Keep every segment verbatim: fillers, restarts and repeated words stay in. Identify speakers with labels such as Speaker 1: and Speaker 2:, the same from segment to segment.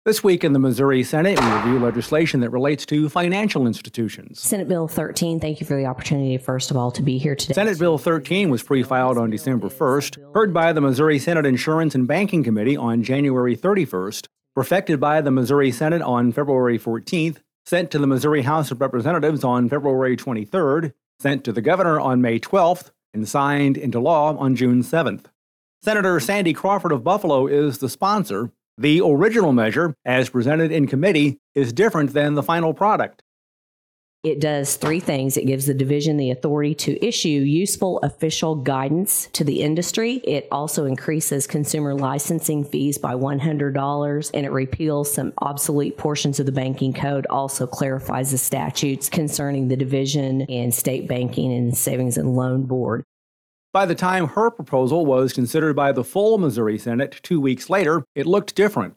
Speaker 1: This week in the Missouri Senate, we review legislation that relates to financial institutions.
Speaker 2: Senate Bill thirteen, thank you for the opportunity, first of all, to be here today.
Speaker 1: Senate Bill thirteen was pre-filed on December first, heard by the Missouri Senate Insurance and Banking Committee on January thirty-first, perfected by the Missouri Senate on February fourteenth, sent to the Missouri House of Representatives on February twenty-third, sent to the governor on May twelfth, and signed into law on June seventh. Senator Sandy Crawford of Buffalo is the sponsor. The original measure, as presented in committee, is different than the final product.
Speaker 2: It does three things. It gives the division the authority to issue useful official guidance to the industry. It also increases consumer licensing fees by one hundred dollars, and it repeals some obsolete portions of the banking code, also clarifies the statutes concerning the division and state banking and savings and loan board.
Speaker 1: By the time her proposal was considered by the full Missouri Senate two weeks later, it looked different.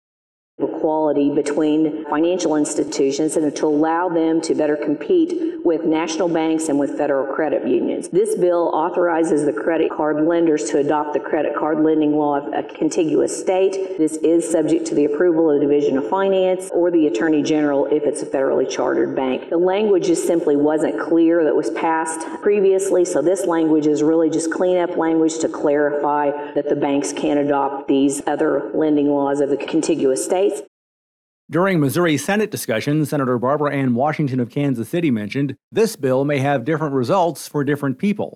Speaker 3: Equality between financial institutions and to allow them to better compete with national banks and with federal credit unions. This bill authorizes the credit card lenders to adopt the credit card lending law of a contiguous state. This is subject to the approval of the Division of Finance or the Attorney General if it's a federally chartered bank. The language just simply wasn't clear that was passed previously, so this language is really just cleanup language to clarify that the banks can adopt these other lending laws of the contiguous states.
Speaker 1: During Missouri Senate discussion, Senator Barbara Ann Washington of Kansas City mentioned this bill may have different results for different people.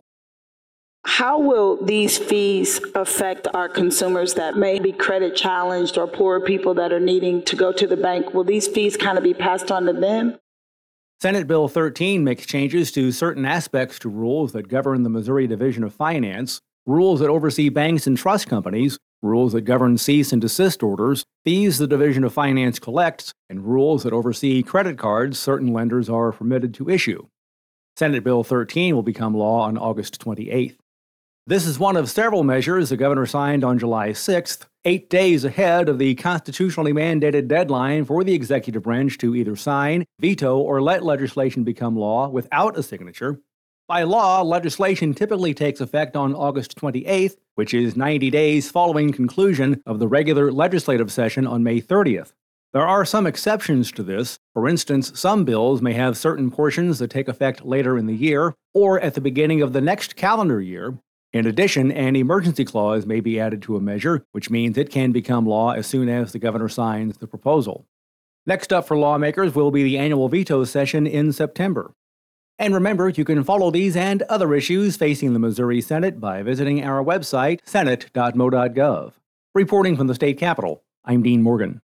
Speaker 4: How will these fees affect our consumers that may be credit challenged or poor people that are needing to go to the bank? Will these fees kind of be passed on to them?
Speaker 1: Senate Bill thirteen makes changes to certain aspects to rules that govern the Missouri Division of Finance, rules that oversee banks and trust companies, rules that govern cease and desist orders, fees the Division of Finance collects, and rules that oversee credit cards certain lenders are permitted to issue. Senate Bill thirteen will become law on August twenty-eighth. This is one of several measures the governor signed on July sixth, eight days ahead of the constitutionally mandated deadline for the executive branch to either sign, veto, or let legislation become law without a signature. By law, legislation typically takes effect on August twenty-eighth, which is ninety days following conclusion of the regular legislative session on May thirtieth. There are some exceptions to this. For instance, some bills may have certain portions that take effect later in the year or at the beginning of the next calendar year. In addition, an emergency clause may be added to a measure, which means it can become law as soon as the governor signs the proposal. Next up for lawmakers will be the annual veto session in September. And remember, you can follow these and other issues facing the Missouri Senate by visiting our website, senate dot mo dot gov. Reporting from the state capitol, I'm Dean Morgan.